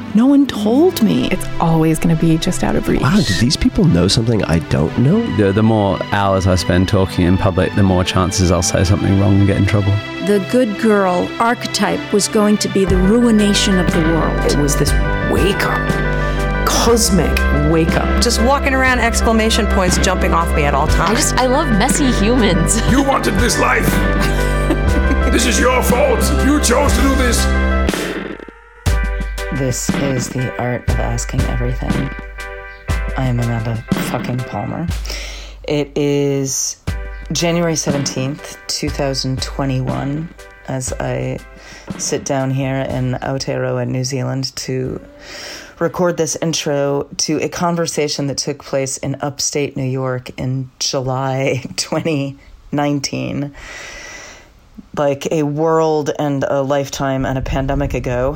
No one told me. It's always going to be just out of reach. Wow, do these people know something I don't know? The more hours I spend talking in public, the more chances I'll say something wrong and get in trouble. The good girl archetype was going to be the ruination of the world. It was this wake-up, cosmic wake-up. Just walking around, exclamation points jumping off me at all times. I love messy humans. You wanted this life. This is your fault. You chose to do this. This is The Art of Asking Everything. I am Amanda fucking Palmer. It is January 17th, 2021, as I sit down here in Aotearoa, New Zealand, to record this intro to a conversation that took place in upstate New York in July 2019. Like a world and a lifetime and a pandemic ago.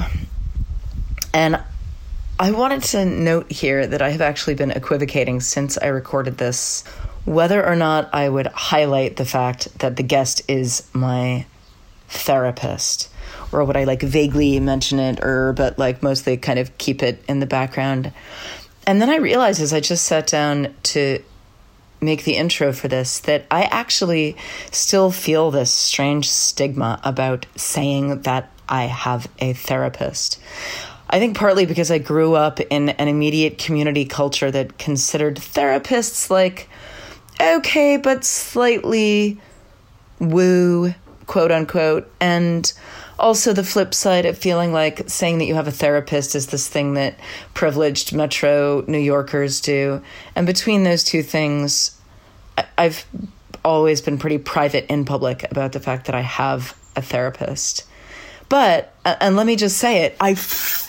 And I wanted to note here that I have actually been equivocating since I recorded this, whether or not I would highlight the fact that the guest is my therapist, or would I vaguely mention it, but mostly kind of keep it in the background. And then I realized as I just sat down to make the intro for this, that I actually still feel this strange stigma about saying that I have a therapist. I think partly because I grew up in an immediate community culture that considered therapists okay, but slightly woo, quote unquote. And also the flip side of feeling like saying that you have a therapist is this thing that privileged Metro New Yorkers do. And between those two things, I've always been pretty private in public about the fact that I have a therapist. But, and let me just say it, I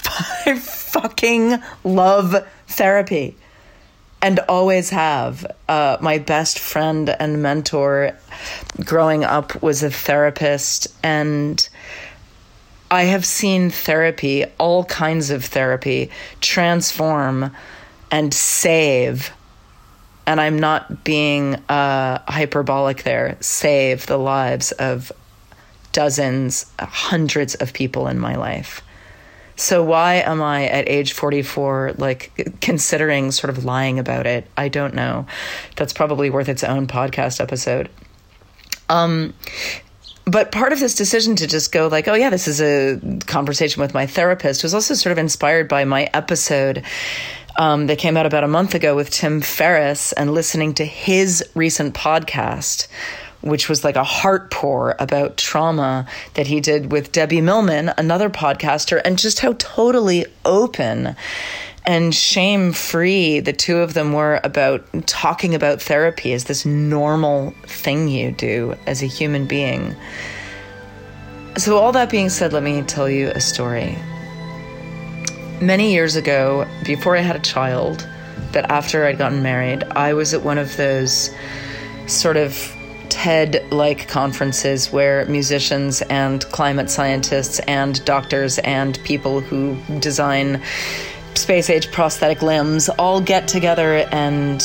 fucking love therapy and always have. My best friend and mentor growing up was a therapist, and I have seen therapy, all kinds of therapy, transform and save, and I'm not being hyperbolic there, save the lives of dozens, hundreds of people in my life. So why am I at age 44, considering sort of lying about it? I don't know. That's probably worth its own podcast episode. But part of this decision to just go oh yeah, this is a conversation with my therapist was also sort of inspired by my episode that came out about a month ago with Tim Ferriss, and listening to his recent podcast, which was a heart pour about trauma that he did with Debbie Millman, another podcaster, and just how totally open and shame-free the two of them were about talking about therapy as this normal thing you do as a human being. So all that being said, let me tell you a story. Many years ago, before I had a child, but after I'd gotten married, I was at one of those sort of TED-like conferences where musicians and climate scientists and doctors and people who design space-age prosthetic limbs all get together and,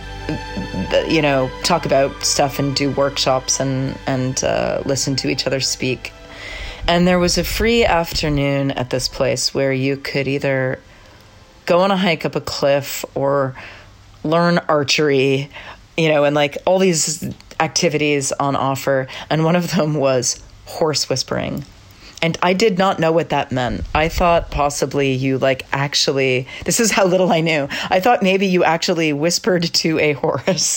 talk about stuff and do workshops and listen to each other speak. And there was a free afternoon at this place where you could either go on a hike up a cliff or learn archery, and all these activities on offer, and one of them was horse whispering. And I did not know what that meant. I thought possibly you actually, this is how little I knew. I thought maybe you actually whispered to a horse,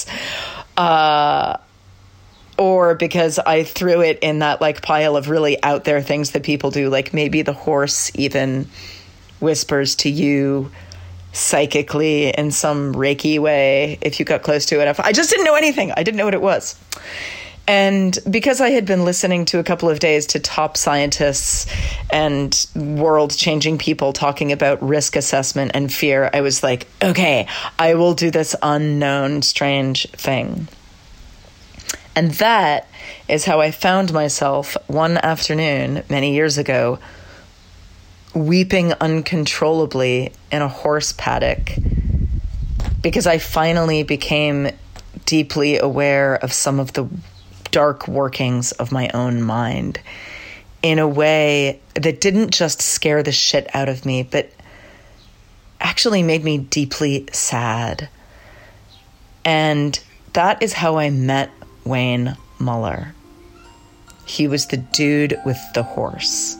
or because I threw it in that pile of really out there things that people do, maybe the horse even whispers to you psychically in some Reiki way if you got close to it enough. I just didn't know anything. I didn't know what it was. And because I had been listening to a couple of days to top scientists and world-changing people talking about risk assessment and fear, I was okay, I will do this unknown, strange thing. And that is how I found myself one afternoon many years ago weeping uncontrollably in a horse paddock because I finally became deeply aware of some of the dark workings of my own mind in a way that didn't just scare the shit out of me, but actually made me deeply sad. And that is how I met Wayne Muller. He was the dude with the horse.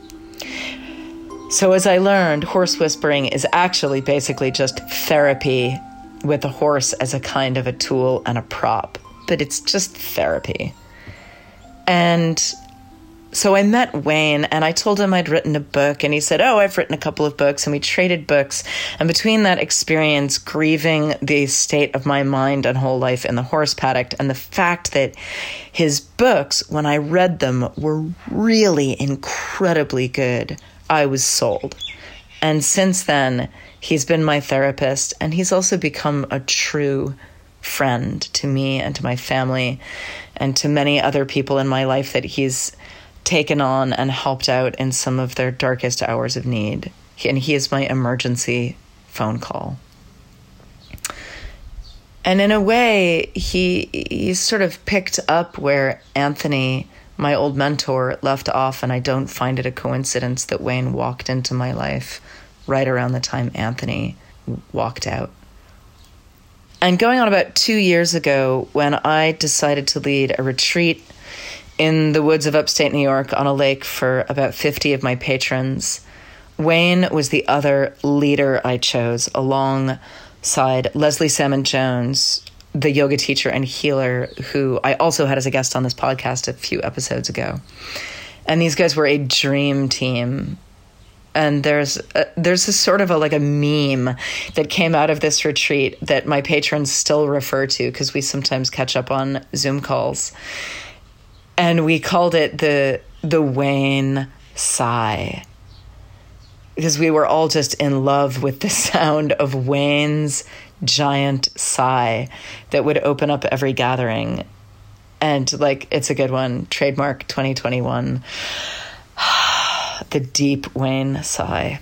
So as I learned, horse whispering is actually basically just therapy with a horse as a kind of a tool and a prop. But it's just therapy. And so I met Wayne, and I told him I'd written a book, and he said, oh, I've written a couple of books, and we traded books. And between that experience, grieving the state of my mind and whole life in the horse paddock, and the fact that his books, when I read them, were really incredibly good, I was sold. And since then, he's been my therapist, and he's also become a true friend to me and to my family and to many other people in my life that he's taken on and helped out in some of their darkest hours of need. And he is my emergency phone call. And in a way, he sort of picked up where Anthony, my old mentor, left off, and I don't find it a coincidence that Wayne walked into my life right around the time Anthony walked out. And going on about 2 years ago, when I decided to lead a retreat in the woods of upstate New York on a lake for about 50 of my patrons, Wayne was the other leader I chose alongside Leslie Salmon Jones, the yoga teacher and healer who I also had as a guest on this podcast a few episodes ago. And these guys were a dream team. And there's this sort of a meme that came out of this retreat that my patrons still refer to because we sometimes catch up on Zoom calls. And we called it the Wayne sigh, because we were all just in love with the sound of Wayne's giant sigh that would open up every gathering. And it's a good one. Trademark 2021. The deep Wayne sigh.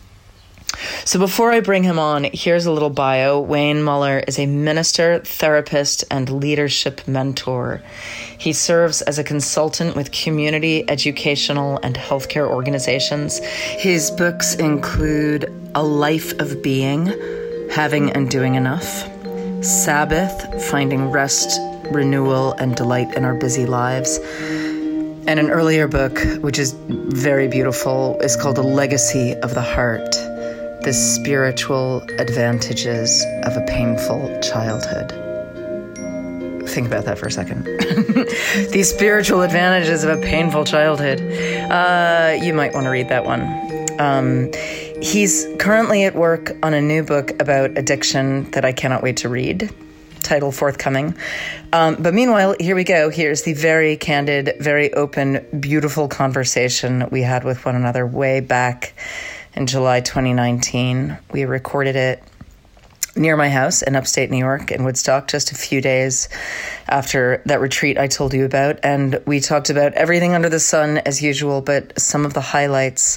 So before I bring him on, here's a little bio. Wayne Muller is a minister, therapist, and leadership mentor. He serves as a consultant with community, educational, and healthcare organizations. His books include A Life of Being, Having and Doing Enough, Sabbath, Finding Rest, Renewal, and Delight in Our Busy Lives, and an earlier book, which is very beautiful, is called The Legacy of the Heart, The Spiritual Advantages of a Painful Childhood. Think about that for a second. The Spiritual Advantages of a Painful Childhood. You might want to read that one. He's currently at work on a new book about addiction that I cannot wait to read. Title forthcoming. But meanwhile, here we go. Here's the very candid, very open, beautiful conversation we had with one another way back in July 2019. We recorded it near my house in upstate New York in Woodstock, just a few days after that retreat I told you about. And we talked about everything under the sun as usual, but some of the highlights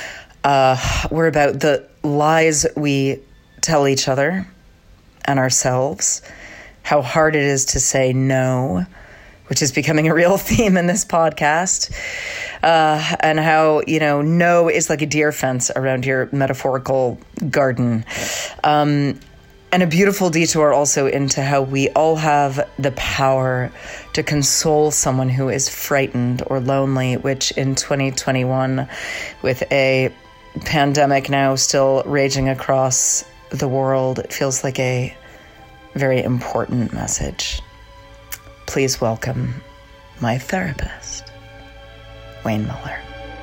were about the lies we tell each other and ourselves, how hard it is to say no, which is becoming a real theme in this podcast, and how, no is like a deer fence around your metaphorical garden. And a beautiful detour also into how we all have the power to console someone who is frightened or lonely, which in 2021, with a pandemic now still raging across the world, it feels like a very important message. Please welcome my therapist, Wayne Muller.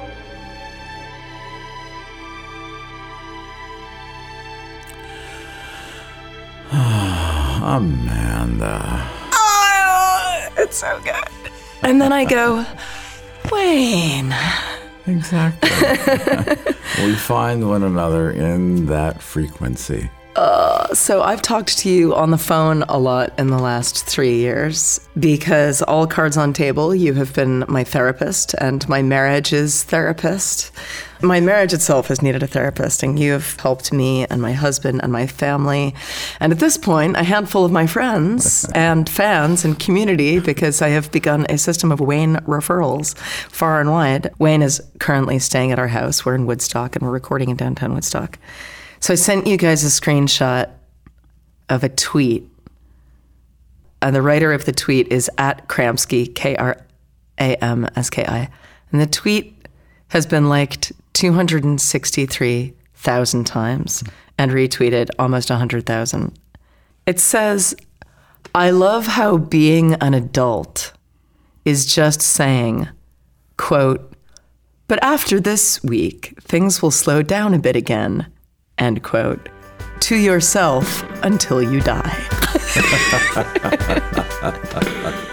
Amanda. Oh, it's so good. And then I go, Wayne. Exactly. We find one another in that frequency. So I've talked to you on the phone a lot in the last 3 years because all cards on table, you have been my therapist and my marriage's therapist. My marriage itself has needed a therapist, and you have helped me and my husband and my family. And at this point, a handful of my friends and fans and community, because I have begun a system of Wayne referrals far and wide. Wayne is currently staying at our house. We're in Woodstock and we're recording in downtown Woodstock. So I sent you guys a screenshot of a tweet. And the writer of the tweet is @Kramski, Kramski. And the tweet has been liked 263,000 times and retweeted almost 100,000. It says, I love how being an adult is just saying, quote, but after this week, things will slow down a bit again, end quote, to yourself until you die.